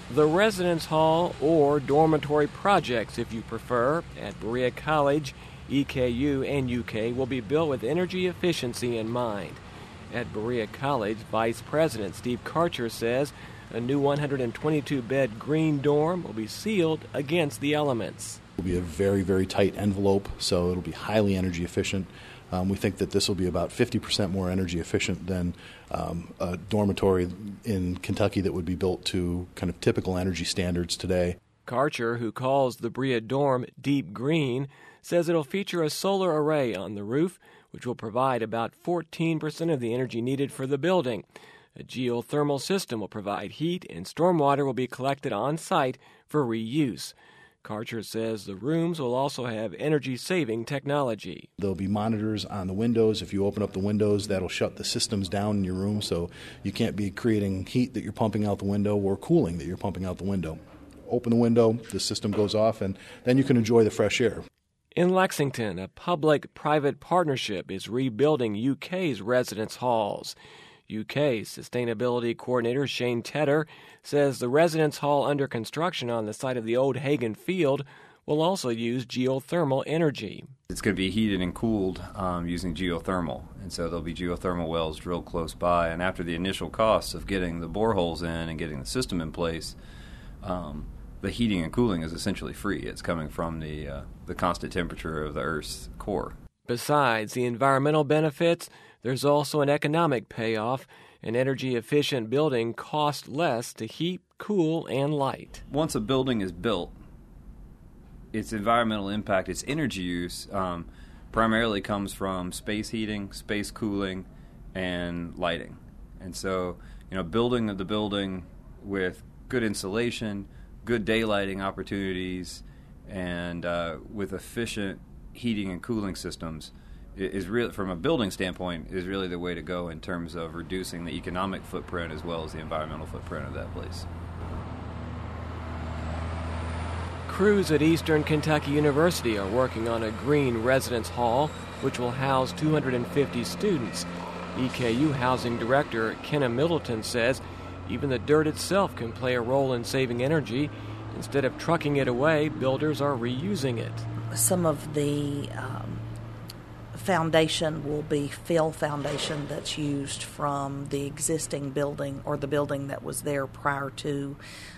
The residence hall or dormitory projects, if you prefer, at Berea College, EKU, and UK will be built with energy efficiency in mind. At Berea College, Vice President Steve Karcher says a new 122-bed green dorm will be sealed against the elements. It will be a very, very tight envelope, so it'll be highly energy efficient. We think that this will be about 50% more energy efficient than a dormitory in Kentucky that would be built to kind of typical energy standards today. Karcher, who calls the Berea dorm Deep Green, says it'll feature a solar array on the roof, which will provide about 14% of the energy needed for the building. A geothermal system will provide heat, and stormwater will be collected on site for reuse. Karcher says the rooms will also have energy-saving technology. There'll be monitors on the windows. If you open up the windows, that'll shut the systems down in your room, so you can't be creating heat that you're pumping out the window or cooling that you're pumping out the window. Open the window, the system goes off, and then you can enjoy the fresh air. In Lexington, a public-private partnership is rebuilding UK's residence halls. UK Sustainability Coordinator Shane Tedder says the residence hall under construction on the site of the old Hagen Field will also use geothermal energy. It's going to be heated and cooled using geothermal, and so there'll be geothermal wells drilled close by. And after the initial costs of getting the boreholes in and getting the system in place, the heating and cooling is essentially free. It's coming from the constant temperature of the Earth's core. Besides the environmental benefits, there's also an economic payoff. An energy-efficient building costs less to heat, cool, and light. Once a building is built, its environmental impact, its energy use, primarily comes from space heating, space cooling, and lighting. And so, building the building with good insulation, good daylighting opportunities, and with efficient heating and cooling systems is really, from a building standpoint, is really the way to go in terms of reducing the economic footprint as well as the environmental footprint of that place. Crews at Eastern Kentucky University are working on a green residence hall which will house 250 students. EKU Housing Director Kenna Middleton says even the dirt itself can play a role in saving energy. Instead of trucking it away, builders are reusing it. Some of the foundation will be fill foundation that's used from the existing building or the building that was there prior to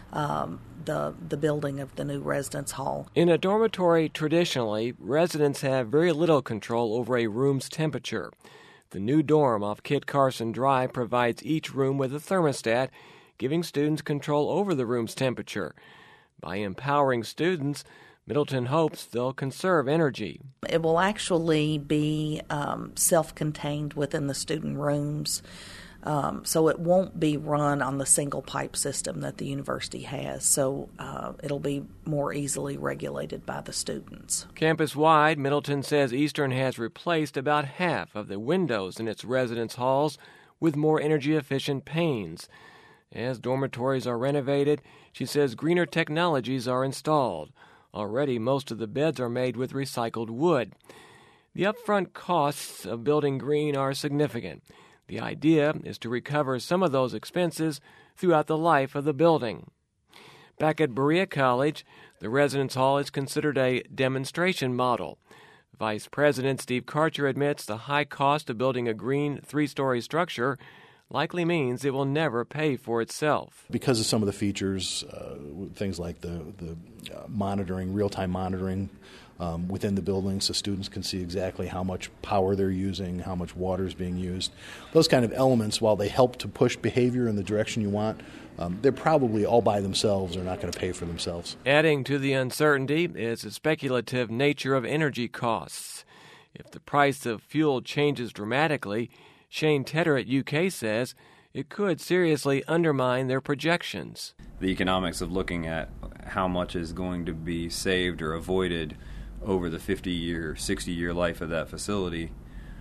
the building of the new residence hall. In a dormitory, traditionally, residents have very little control over a room's temperature. The new dorm off Kit Carson Drive provides each room with a thermostat, giving students control over the room's temperature. By empowering students, Middleton hopes they'll conserve energy. It will actually be self-contained within the student rooms, so it won't be run on the single pipe system that the university has, so it'll be more easily regulated by the students. Campus-wide, Middleton says Eastern has replaced about half of the windows in its residence halls with more energy-efficient panes. As dormitories are renovated, she says greener technologies are installed. Already, most of the beds are made with recycled wood. The upfront costs of building green are significant. The idea is to recover some of those expenses throughout the life of the building. Back at Berea College, the residence hall is considered a demonstration model. Vice President Steve Karcher admits the high cost of building a green three-story structure likely means it will never pay for itself. Because of some of the features, things like the monitoring, real-time monitoring within the building so students can see exactly how much power they're using, how much water is being used. Those kind of elements, while they help to push behavior in the direction you want, they're probably all by themselves are not going to pay for themselves. Adding to the uncertainty is the speculative nature of energy costs. If the price of fuel changes dramatically, Shane Tedder at UK says it could seriously undermine their projections. The economics of looking at how much is going to be saved or avoided over the 50-year, 60-year life of that facility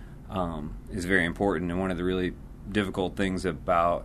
is very important. And one of the really difficult things about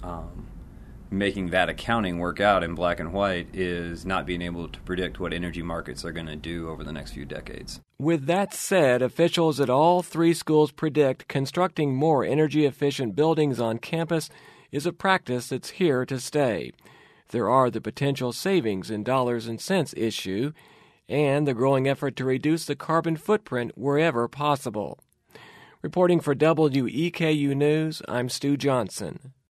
making that accounting work out in black and white is not being able to predict what energy markets are going to do over the next few decades. With that said, officials at all three schools predict constructing more energy-efficient buildings on campus is a practice that's here to stay. There are the potential savings in dollars and cents issue and the growing effort to reduce the carbon footprint wherever possible. Reporting for WEKU News, I'm Stu Johnson.